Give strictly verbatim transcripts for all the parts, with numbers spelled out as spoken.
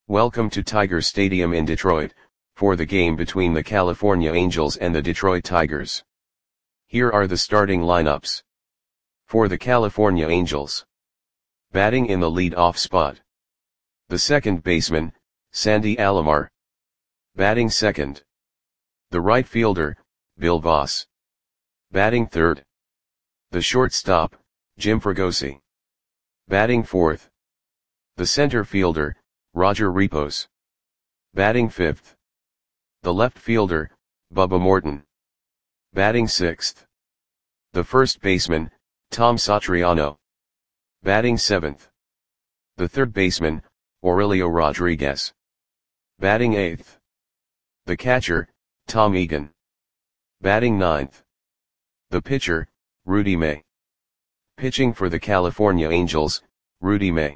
Welcome to Tiger Stadium in Detroit, for the game between the California Angels and the Detroit Tigers. Here are the starting lineups. For the California Angels. Batting in the lead-off spot. The second baseman, Sandy Alomar. Batting second. The right fielder, Bill Voss. Batting third. The shortstop, Jim Fregosi. Batting fourth. The center fielder, Roger Repos. Batting fifth. The left fielder, Bubba Morton. Batting sixth. The first baseman, Tom Satriano. Batting seventh. The third baseman, Aurelio Rodriguez. Batting eighth. The catcher, Tom Egan. Batting ninth. The pitcher, Rudy May. Pitching for the California Angels, Rudy May.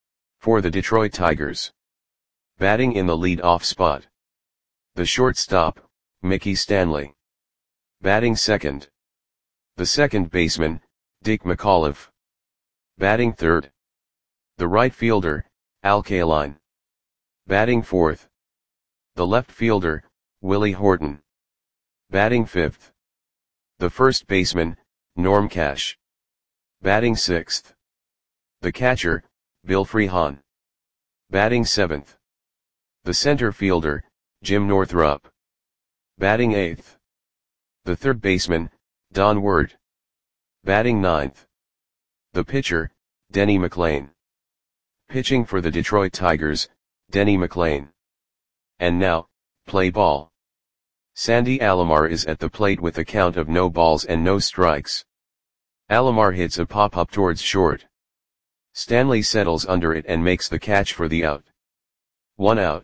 For the Detroit Tigers. Batting in the lead-off spot. The shortstop, Mickey Stanley. Batting second. The second baseman, Dick McAuliffe. Batting third. The right fielder, Al Kaline. Batting fourth. The left fielder, Willie Horton. Batting fifth. The first baseman, Norm Cash. Batting sixth. The catcher, Bill Freehan. Batting seventh. The center fielder, Jim Northrup. Batting eighth. The third baseman, Don Ward. Batting ninth. The pitcher, Denny McLain. Pitching for the Detroit Tigers, Denny McLain. And now, play ball. Sandy Alomar is at the plate with a count of no balls and no strikes. Alomar hits a pop-up towards short. Stanley settles under it and makes the catch for the out. One out.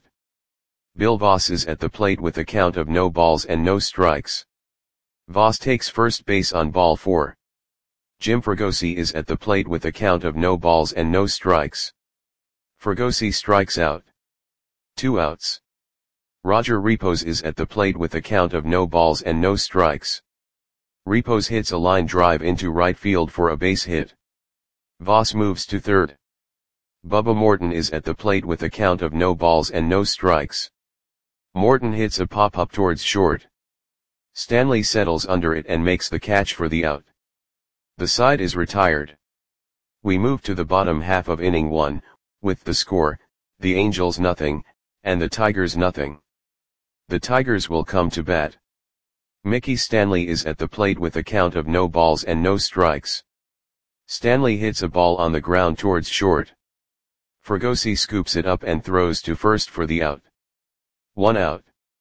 Bill Voss is at the plate with a count of no balls and no strikes. Voss takes first base on ball four. Jim Fregosi is at the plate with a count of no balls and no strikes. Fregosi strikes out. Two outs. Roger Repos is at the plate with a count of no balls and no strikes. Repos hits a line drive into right field for a base hit. Voss moves to third. Bubba Morton is at the plate with a count of no balls and no strikes. Morton hits a pop-up towards short. Stanley settles under it and makes the catch for the out. The side is retired. We move to the bottom half of inning one, with the score, the Angels nothing, and the Tigers nothing. The Tigers will come to bat. Mickey Stanley is at the plate with a count of no balls and no strikes. Stanley hits a ball on the ground towards short. Fregosi scoops it up and throws to first for the out. One out.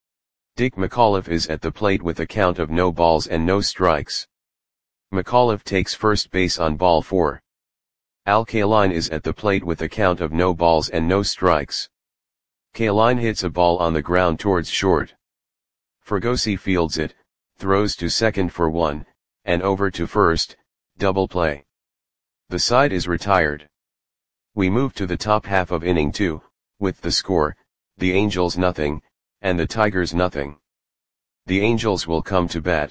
Dick McAuliffe is at the plate with a count of no balls and no strikes. McAuliffe takes first base on ball four. Al Kaline is at the plate with a count of no balls and no strikes. Kaline hits a ball on the ground towards short. Fregosi fields it, throws to second for one, and over to first, double play. The side is retired. We move to the top half of inning two, with the score, the Angels nothing, and the Tigers nothing. The Angels will come to bat.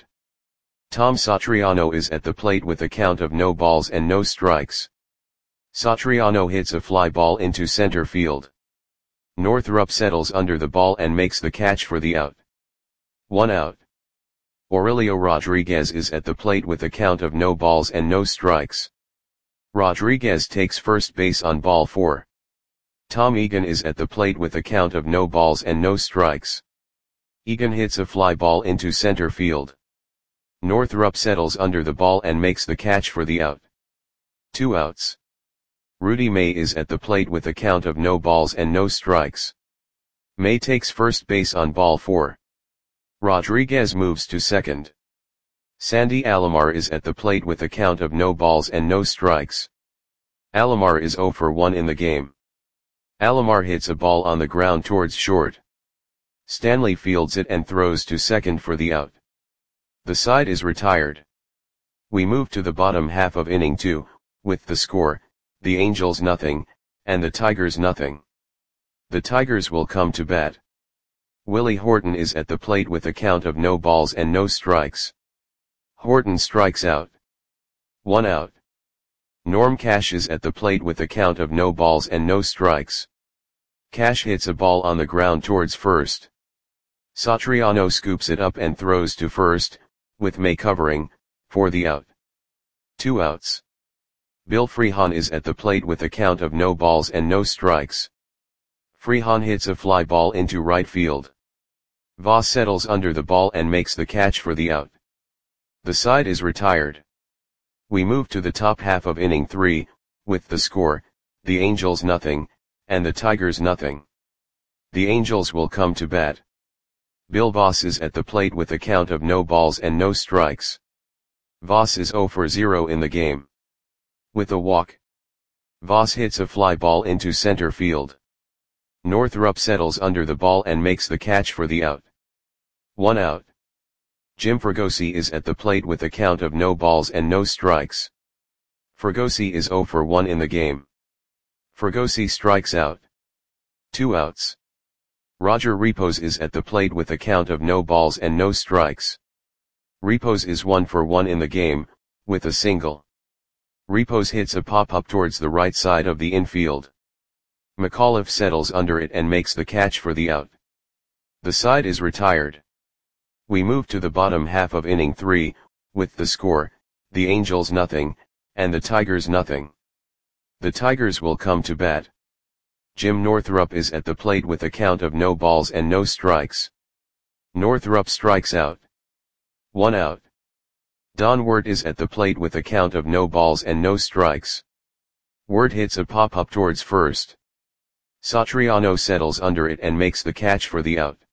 Tom Satriano is at the plate with a count of no balls and no strikes. Satriano hits a fly ball into center field. Northrup settles under the ball and makes the catch for the out. One out. Aurelio Rodriguez is at the plate with a count of no balls and no strikes. Rodriguez takes first base on ball four. Tom Egan is at the plate with a count of no balls and no strikes. Egan hits a fly ball into center field. Northrup settles under the ball and makes the catch for the out. Two outs. Rudy May is at the plate with a count of no balls and no strikes. May takes first base on ball four. Rodriguez moves to second. Sandy Alomar is at the plate with a count of no balls and no strikes. Alomar is zero for one in the game. Alomar hits a ball on the ground towards short. Stanley fields it and throws to second for the out. The side is retired. We move to the bottom half of inning two, with the score, the Angels nothing, and the Tigers nothing. The Tigers will come to bat. Willie Horton is at the plate with a count of no balls and no strikes. Horton strikes out. One out. Norm Cash is at the plate with a count of no balls and no strikes. Cash hits a ball on the ground towards first. Satriano scoops it up and throws to first, with May covering, for the out. Two outs. Bill Freehan is at the plate with a count of no balls and no strikes. Freehan hits a fly ball into right field. Voss settles under the ball and makes the catch for the out. The side is retired. We move to the top half of inning three, with the score, the Angels nothing, and the Tigers nothing. The Angels will come to bat. Bill Voss is at the plate with a count of no balls and no strikes. Voss is zero for zero in the game. With a walk, Voss hits a fly ball into center field. Northrup settles under the ball and makes the catch for the out. One out. Jim Fregosi is at the plate with a count of no balls and no strikes. Fregosi is zero for one in the game. Fregosi strikes out. Two outs. Roger Repos is at the plate with a count of no balls and no strikes. Repos is one for one in the game, with a single. Repos hits a pop-up towards the right side of the infield. McAuliffe settles under it and makes the catch for the out. The side is retired. We move to the bottom half of inning three, with the score, the Angels nothing, and the Tigers nothing. The Tigers will come to bat. Jim Northrup is at the plate with a count of no balls and no strikes. Northrup strikes out. One out. Don Wirt is at the plate with a count of no balls and no strikes. Wirt hits a pop-up towards first. Satriano settles under it and makes the catch for the out.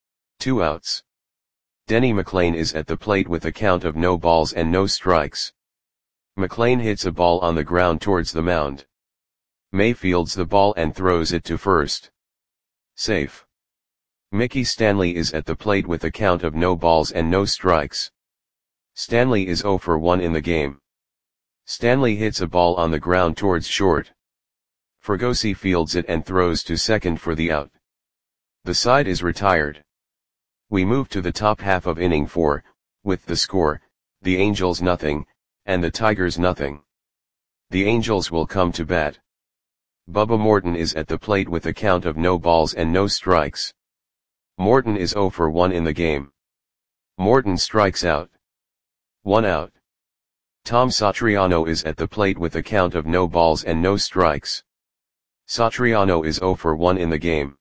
Two outs. Denny McLain is at the plate with a count of no balls and no strikes. McLain hits a ball on the ground towards the mound. May fields the ball and throws it to first. Safe. Mickey Stanley is at the plate with a count of no balls and no strikes. Stanley is zero for one in the game. Stanley hits a ball on the ground towards short. Fregosi fields it and throws to second for the out. The side is retired. We move to the top half of inning four, with the score, the Angels nothing, and the Tigers nothing. The Angels will come to bat. Bubba Morton is at the plate with a count of no balls and no strikes. Morton is zero for one in the game. Morton strikes out. One out. Tom Satriano is at the plate with a count of no balls and no strikes. Satriano is zero for one in the game.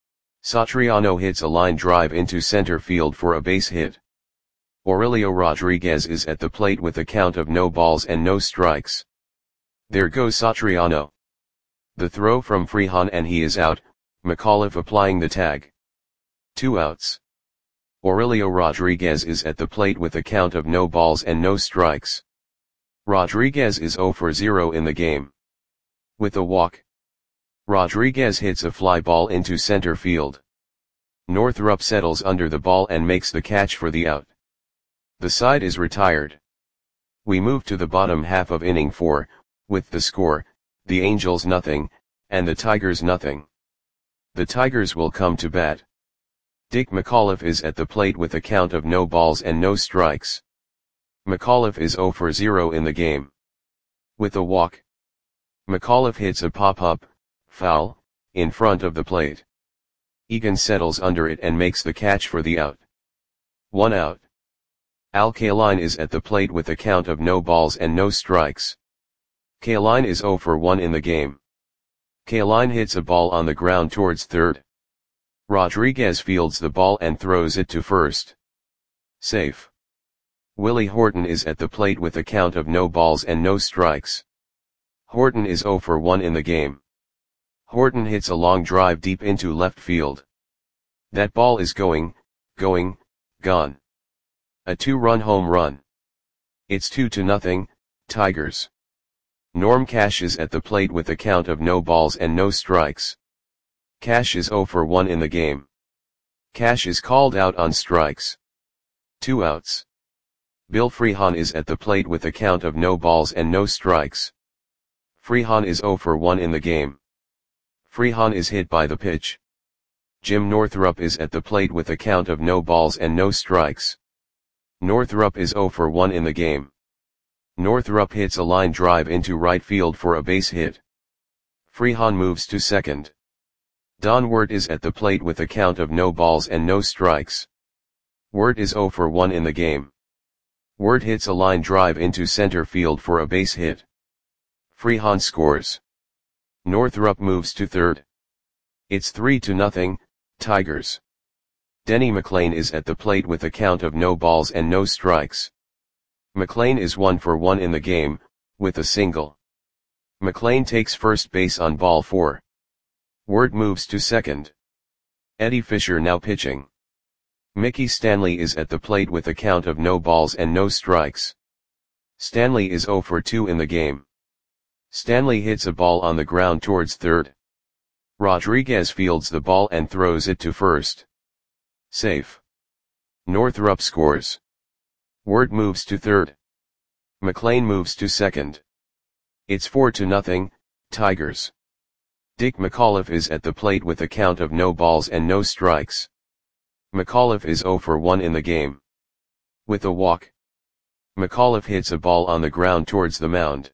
Satriano hits a line drive into center field for a base hit. Aurelio Rodriguez is at the plate with a count of no balls and no strikes. There goes Satriano. The throw from Freehan and he is out, McAuliffe applying the tag. Two outs. Aurelio Rodriguez is at the plate with a count of no balls and no strikes. Rodriguez is zero for zero in the game. With a walk, Rodriguez hits a fly ball into center field. Northrup settles under the ball and makes the catch for the out. The side is retired. We move to the bottom half of inning four, with the score, the Angels nothing, and the Tigers nothing. The Tigers will come to bat. Dick McAuliffe is at the plate with a count of no balls and no strikes. McAuliffe is zero for zero in the game. With a walk, McAuliffe hits a pop-up, foul, in front of the plate. Egan settles under it and makes the catch for the out. One out. Al Kaline is at the plate with a count of no balls and no strikes. Kaline is zero for one in the game. Kaline hits a ball on the ground towards third. Rodriguez fields the ball and throws it to first. Safe. Willie Horton is at the plate with a count of no balls and no strikes. Horton is zero for one in the game. Horton hits a long drive deep into left field. That ball is going, going, gone. A two-run home run. It's two to nothing, Tigers. Norm Cash is at the plate with a count of no balls and no strikes. Cash is zero for one in the game. Cash is called out on strikes. Two outs. Bill Freehan is at the plate with a count of no balls and no strikes. Freehan is zero for one in the game. Freehan is hit by the pitch. Jim Northrup is at the plate with a count of no balls and no strikes. Northrup is zero for one in the game. Northrup hits a line drive into right field for a base hit. Freehan moves to second. Don Wert is at the plate with a count of no balls and no strikes. Wert is zero for one in the game. Wert hits a line drive into center field for a base hit. Freehan scores. Northrup moves to third. It's three to nothing, Tigers. Denny McLain is at the plate with a count of no balls and no strikes. McLain is one for one in the game, with a single. McLain takes first base on ball four. Wert moves to second. Eddie Fisher now pitching. Mickey Stanley is at the plate with a count of no balls and no strikes. Stanley is zero for two in the game. Stanley hits a ball on the ground towards third. Rodriguez fields the ball and throws it to first. Safe. Northrup scores. Wert moves to third. McLain moves to second. It's four to nothing, Tigers. Dick McAuliffe is at the plate with a count of no balls and no strikes. McAuliffe is zero for one in the game. With a walk. McAuliffe hits a ball on the ground towards the mound.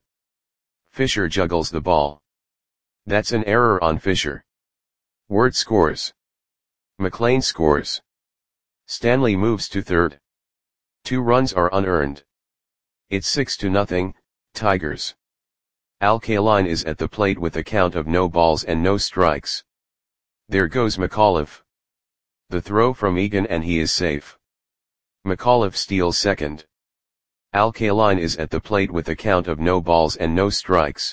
Fisher juggles the ball. That's an error on Fisher. Wert scores. McLain scores. Stanley moves to third. Two runs are unearned. It's six to nothing, Tigers. Al Kaline is at the plate with a count of no balls and no strikes. There goes McAuliffe. The throw from Egan and he is safe. McAuliffe steals second. Al Kaline is at the plate with a count of no balls and no strikes.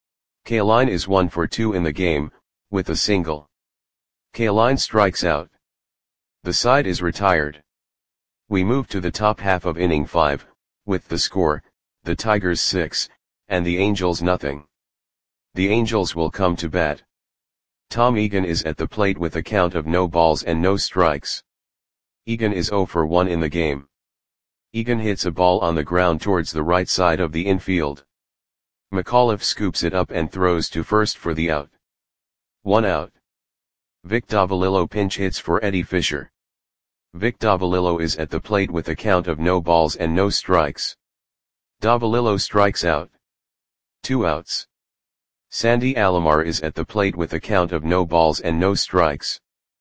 Kaline is one for two in the game, with a single. Kaline strikes out. The side is retired. We move to the top half of inning five, with the score, the Tigers six, and the Angels nothing. The Angels will come to bat. Tom Egan is at the plate with a count of no balls and no strikes. Egan is zero for one in the game. Egan hits a ball on the ground towards the right side of the infield. McAuliffe scoops it up and throws to first for the out. One out. Vic Davalillo pinch hits for Eddie Fisher. Vic Davalillo is at the plate with a count of no balls and no strikes. Davalillo strikes out. Two outs. Sandy Alomar is at the plate with a count of no balls and no strikes.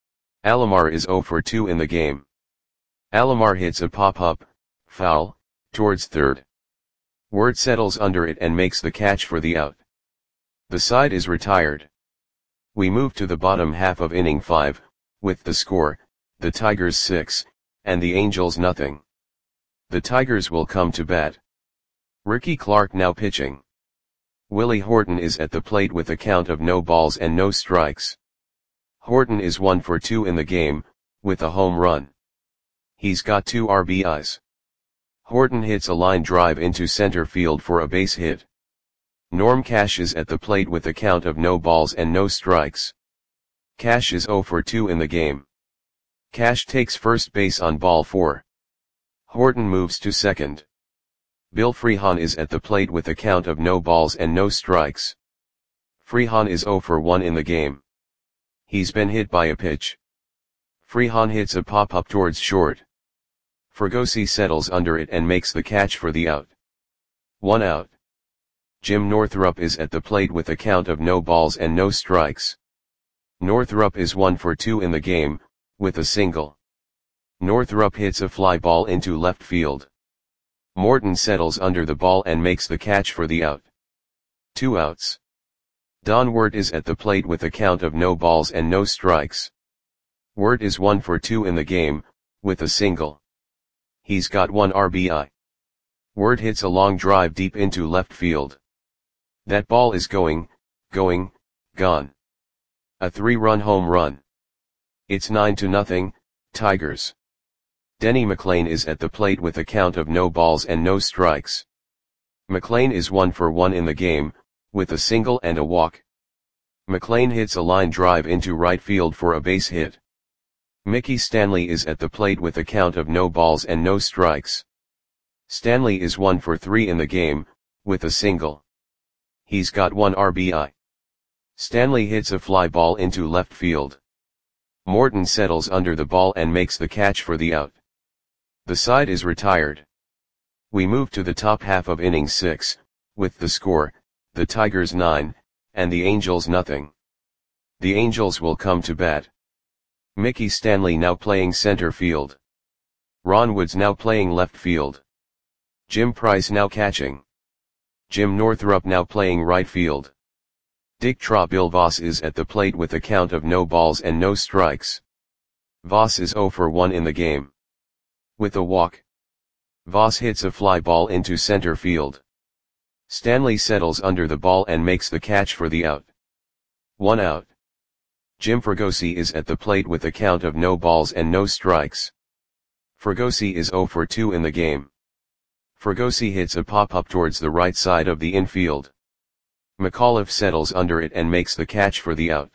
Alomar is zero for two in the game. Alomar hits a pop-up, foul, towards third. Wert settles under it and makes the catch for the out. The side is retired. We move to the bottom half of inning five, with the score, the Tigers six, and the Angels nothing. The Tigers will come to bat. Ricky Clark now pitching. Willie Horton is at the plate with a count of no balls and no strikes. Horton is one for two in the game, with a home run. He's got two R B Is. Horton hits a line drive into center field for a base hit. Norm Cash is at the plate with a count of no balls and no strikes. Cash is zero for two in the game. Cash takes first base on ball four. Horton moves to second. Bill Freehan is at the plate with a count of no balls and no strikes. Freehan is zero for one in the game. He's been hit by a pitch. Freehan hits a pop-up towards short. Fregosi settles under it and makes the catch for the out. One out. Jim Northrup is at the plate with a count of no balls and no strikes. Northrup is one for two in the game, with a single. Northrup hits a fly ball into left field. Morton settles under the ball and makes the catch for the out. Two outs. Don Wert is at the plate with a count of no balls and no strikes. Wert is one for two in the game, with a single. He's got one R B I. Wert hits a long drive deep into left field. That ball is going, going, gone. A three-run home run. It's nine to nothing, Tigers. Denny McLain is at the plate with a count of no balls and no strikes. McLain is one for one in the game, with a single and a walk. McLain hits a line drive into right field for a base hit. Mickey Stanley is at the plate with a count of no balls and no strikes. Stanley is one for three in the game, with a single. He's got one R B I. Stanley hits a fly ball into left field. Morton settles under the ball and makes the catch for the out. The side is retired. We move to the top half of inning six, with the score, the Tigers nine, and the Angels nothing. The Angels will come to bat. Mickey Stanley now playing center field. Ron Woods now playing left field. Jim Price now catching. Jim Northrup now playing right field. Dick Traubill Voss is at the plate with a count of no balls and no strikes. Voss is oh for one in the game. With a walk, Voss hits a fly ball into center field. Stanley settles under the ball and makes the catch for the out. One out. Jim Fregosi is at the plate with a count of no balls and no strikes. Fregosi is oh for two in the game. Fregosi hits a pop-up towards the right side of the infield. McAuliffe settles under it and makes the catch for the out.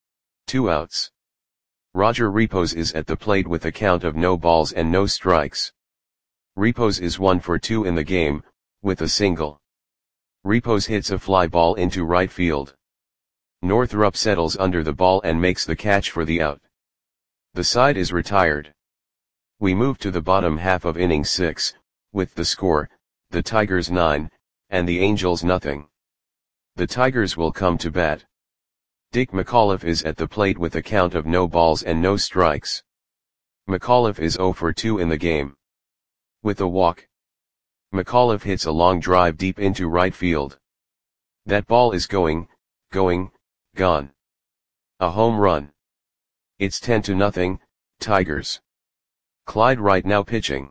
Two outs. Roger Repos is at the plate with a count of no balls and no strikes. Repos is one for two in the game, with a single. Repos hits a fly ball into right field. Northrup settles under the ball and makes the catch for the out. The side is retired. We move to the bottom half of inning six, with the score, the Tigers nine, and the Angels nothing. The Tigers will come to bat. Dick McAuliffe is at the plate with a count of no balls and no strikes. McAuliffe is oh for two in the game. With a walk, McAuliffe hits a long drive deep into right field. That ball is going, going, gone. A home run. It's ten to nothing, Tigers. Clyde Wright now pitching.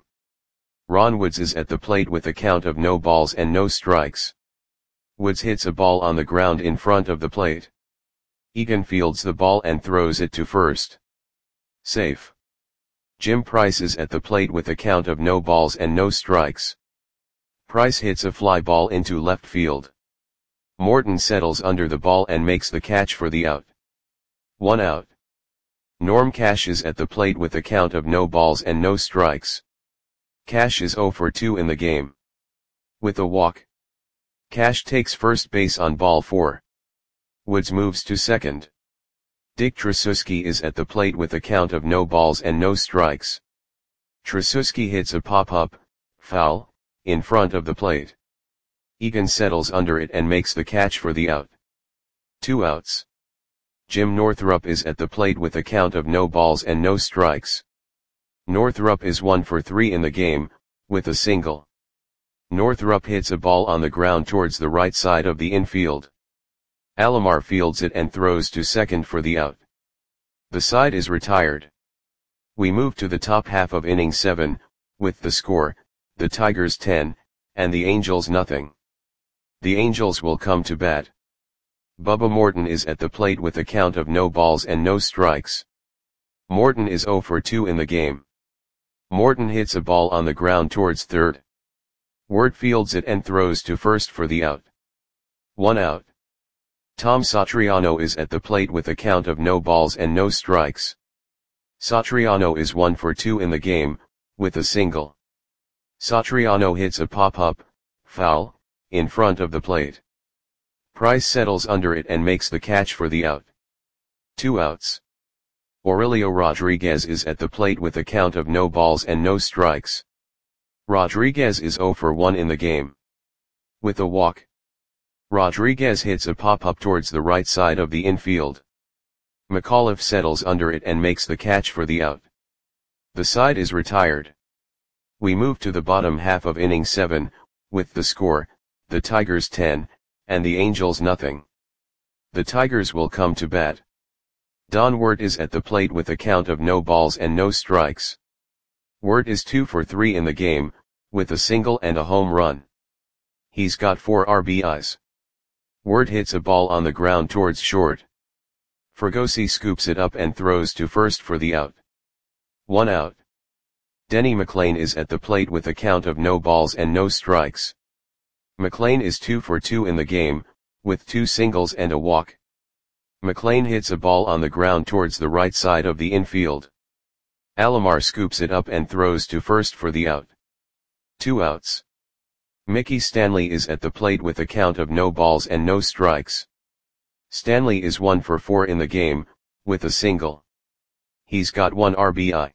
Ron Woods is at the plate with a count of no balls and no strikes. Woods hits a ball on the ground in front of the plate. Egan fields the ball and throws it to first. Safe. Jim Price is at the plate with a count of no balls and no strikes. Price hits a fly ball into left field. Morton settles under the ball and makes the catch for the out. One out. Norm Cash is at the plate with a count of no balls and no strikes. Cash is oh for two in the game. With a walk, Cash takes first base on ball four. Woods moves to second. Dick Tracewski is at the plate with a count of no balls and no strikes. Tracewski hits a pop-up, foul, in front of the plate. Egan settles under it and makes the catch for the out. Two outs. Jim Northrup is at the plate with a count of no balls and no strikes. Northrup is one for three in the game, with a single. Northrup hits a ball on the ground towards the right side of the infield. Alomar fields it and throws to second for the out. The side is retired. We move to the top half of inning seven, with the score, the Tigers ten, and the Angels nothing. The Angels will come to bat. Bubba Morton is at the plate with a count of no balls and no strikes. Morton is oh for two in the game. Morton hits a ball on the ground towards third. Wirt fields it and throws to first for the out. One out. Tom Satriano is at the plate with a count of no balls and no strikes. Satriano is one for two in the game, with a single. Satriano hits a pop-up, foul, in front of the plate. Price settles under it and makes the catch for the out. Two outs. Aurelio Rodriguez is at the plate with a count of no balls and no strikes. Rodriguez is oh for one in the game. With a walk, Rodriguez hits a pop-up towards the right side of the infield. McAuliffe settles under it and makes the catch for the out. The side is retired. We move to the bottom half of inning seven, with the score, the Tigers ten, and the Angels nothing. The Tigers will come to bat. Don Wirt is at the plate with a count of no balls and no strikes. Wirt is two for three in the game, with a single and a home run. He's got four R B Is. Wirt hits a ball on the ground towards short. Fregosi scoops it up and throws to first for the out. One out. Denny McLain is at the plate with a count of no balls and no strikes. McLain is two for two in the game, with two singles and a walk. McLain hits a ball on the ground towards the right side of the infield. Alomar scoops it up and throws to first for the out. Two outs. Mickey Stanley is at the plate with a count of no balls and no strikes. Stanley is one for four in the game, with a single. He's got one R B I.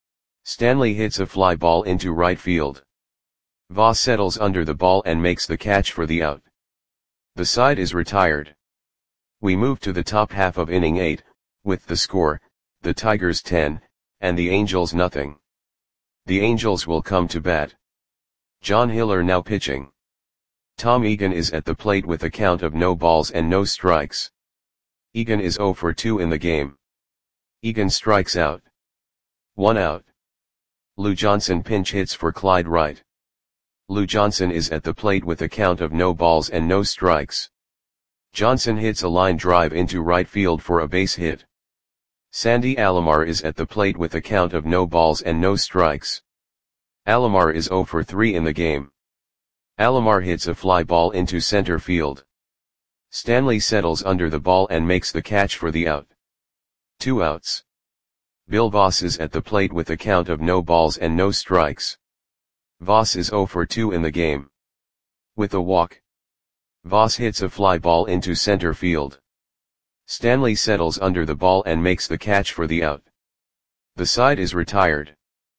Stanley hits a fly ball into right field. Voss settles under the ball and makes the catch for the out. The side is retired. We move to the top half of inning eight, with the score, the Tigers ten, and the Angels nothing. The Angels will come to bat. John Hiller now pitching. Tom Egan is at the plate with a count of no balls and no strikes. Egan is oh for two in the game. Egan strikes out. One out. Lou Johnson pinch hits for Clyde Wright. Lou Johnson is at the plate with a count of no balls and no strikes. Johnson hits a line drive into right field for a base hit. Sandy Alomar is at the plate with a count of no balls and no strikes. Alomar is oh for three in the game. Alomar hits a fly ball into center field. Stanley settles under the ball and makes the catch for the out. Two outs. Bill Voss is at the plate with a count of no balls and no strikes. Voss is oh for two in the game. With a walk. Voss hits a fly ball into center field. Stanley settles under the ball and makes the catch for the out. The side is retired.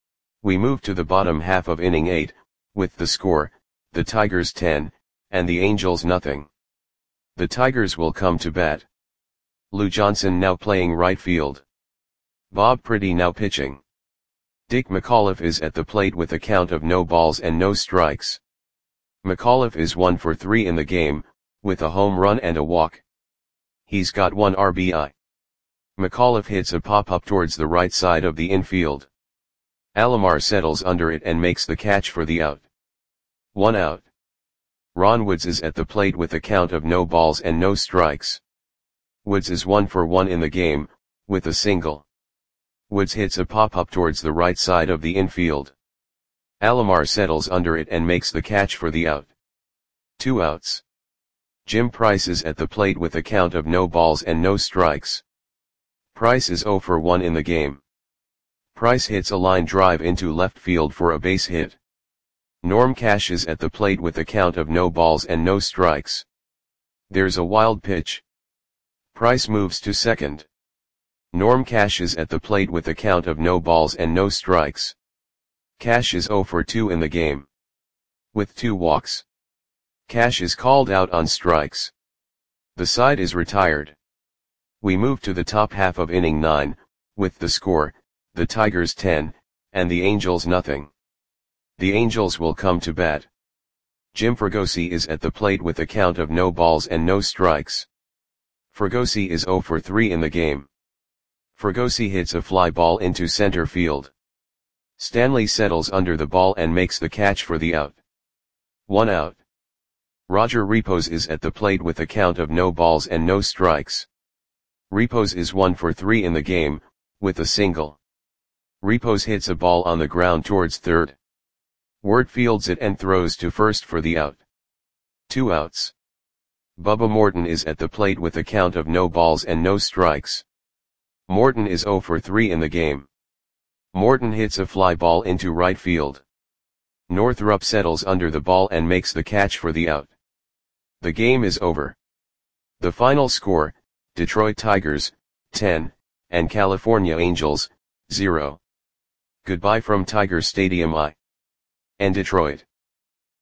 We move to the bottom half of inning eight, with the score, the Tigers ten, and the Angels nothing. The Tigers will come to bat. Lou Johnson now playing right field. Bob Priddy now pitching. Dick McAuliffe is at the plate with a count of no balls and no strikes. McAuliffe is one for three in the game, with a home run and a walk. He's got one R B I. McAuliffe hits a pop-up towards the right side of the infield. Alomar settles under it and makes the catch for the out. One out. Ron Woods is at the plate with a count of no balls and no strikes. Woods is one for one in the game, with a single. Woods hits a pop-up towards the right side of the infield. Alomar settles under it and makes the catch for the out. Two outs. Jim Price is at the plate with a count of no balls and no strikes. Price is oh for one in the game. Price hits a line drive into left field for a base hit. Norm Cash is at the plate with a count of no balls and no strikes. There's a wild pitch. Price moves to second. Norm Cash is at the plate with a count of no balls and no strikes. Cash is oh for two in the game. With two walks. Cash is called out on strikes. The side is retired. We move to the top half of inning nine, with the score, the Tigers ten, and the Angels nothing. The Angels will come to bat. Jim Fregosi is at the plate with a count of no balls and no strikes. Fregosi is oh for three in the game. Fregosi hits a fly ball into center field. Stanley settles under the ball and makes the catch for the out. One out. Roger Repos is at the plate with a count of no balls and no strikes. Repos is one for three in the game, with a single. Repos hits a ball on the ground towards third. Wirt fields it and throws to first for the out. Two outs. Bubba Morton is at the plate with a count of no balls and no strikes. Morton is oh for three in the game. Morton hits a fly ball into right field. Northrup settles under the ball and makes the catch for the out. The game is over. The final score, Detroit Tigers, ten, and California Angels, zero. Goodbye from Tiger Stadium I. And Detroit.